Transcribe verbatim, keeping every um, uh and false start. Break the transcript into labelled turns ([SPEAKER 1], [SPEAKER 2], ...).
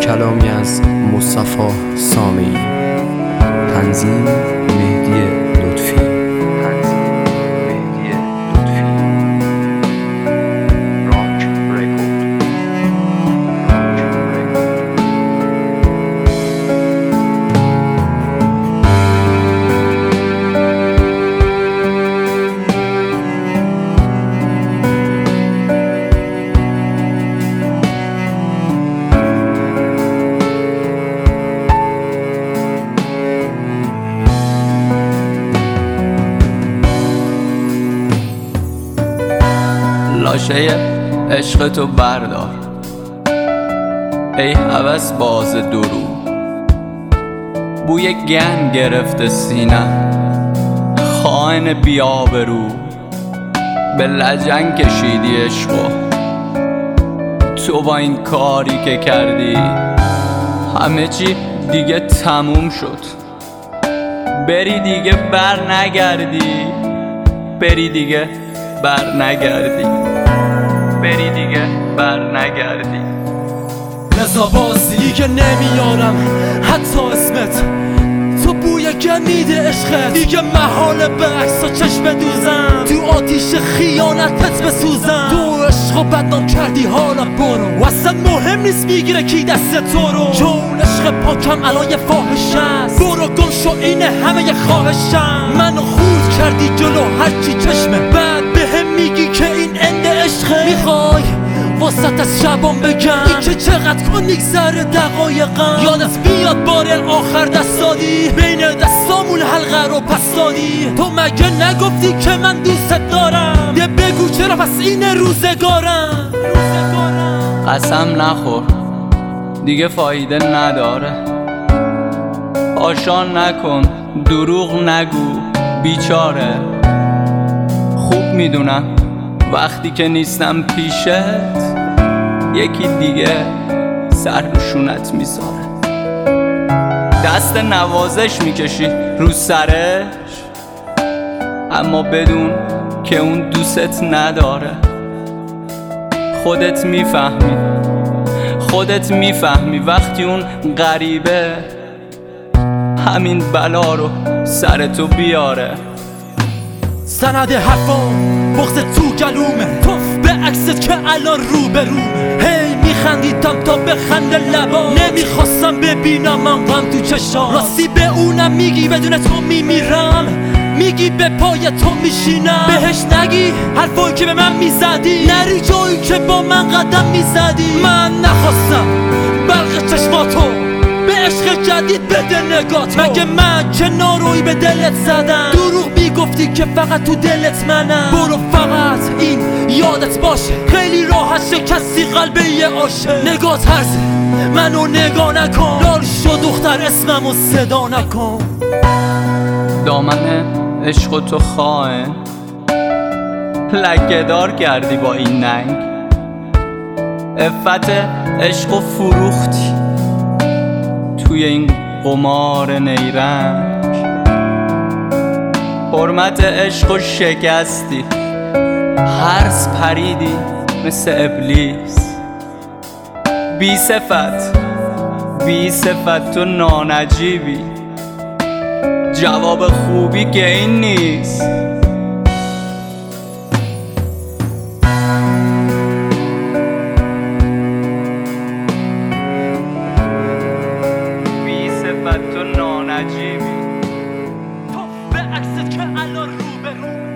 [SPEAKER 1] کلامی از مصطفی سامعی، تنظیم مهدی لطفی. تنظیم مهدی لطفی. راک رکورد. راک
[SPEAKER 2] لاشه عشق تو بردار ای هوس باز درو، بوی گن گرفته سینم خائن بیابرو، به لجن کشیدی عشقو تو با این کاری که کردی، همه چی دیگه تموم شد، بری دیگه بر نگردی، بری دیگه بر نگردی، بری دیگه بر نگردی.
[SPEAKER 3] لذا بازی دیگه نمیارم حتی اسمت، تو بوی گمیده عشقت، دیگه محاله به عکس و چشم دوزم، تو آتیش خیانتت بسوزم، تو عشق و بدنام کردی حالا برو، و اصلا مهم نیست میگیره کی دست تو رو، چون عشق پاکم الان یه فاحشه است، برو گم شو اینه همه یه خواهشم، منو خورد کردی جلو هرچی چشمه، بعد بهم میگی که این اند عشقه، میخوای واسط از شبان بگم این که چقدر کن میگذره دقایقم، یادت بیاد بار آخر دست دادی بین دستامون حلقه رو پس دادی، تو مگه نگفتی که من دوستت دارم، یه بگو چرا پس این روزگارم.
[SPEAKER 2] قسم نخور دیگه فایده نداره، آشان نکن دروغ نگو بیچاره، خوب میدونم وقتی که نیستم پیشت یکی دیگه سر رو شونت میذاره، دست نوازش میکشی رو سرش، اما بدون که اون دوست نداره، خودت میفهمی خودت میفهمی وقتی اون غریبه همین بلا رو سر تو بیاره.
[SPEAKER 3] سند حرفام بغض تو گلومه، توف به عکست که الان رو به رومه، هی میخندیدم تا بخنده لبا، نمیخواستم ببینم من غم تو چشام، راستی به اونم میگی بدون تو میمیرم، میگی به پای تو میشینم، بهش نگی حرفایی که به من میزدی، نری جایی که با من قدم میزدی، من نخواستم برق چشماتو به عشق جدید بده نگات، مگه من که نارویی به دلت زدم، دروغ میگفتی که فقط تو دلت منم، برو فقط این یادت باشه خیلی راحت شکستی قلب یه عاشق، نگات هرزه منو نگاه نکن، لال شو دختر اسممو صدا نکن،
[SPEAKER 2] دامن عشق و تو خائن لکه دار کردی با این ننگ، عفت عشق و فروختی توی این قمار نیرنگ، حرمت عشق و شکستی، هرس پریدی مثل ابلیس، بی صفت بی صفت تو نانجیبی، جواب خوبی که این نیست. بی صفت تو نانجیبی،
[SPEAKER 3] تو به عکست که الان رو به رو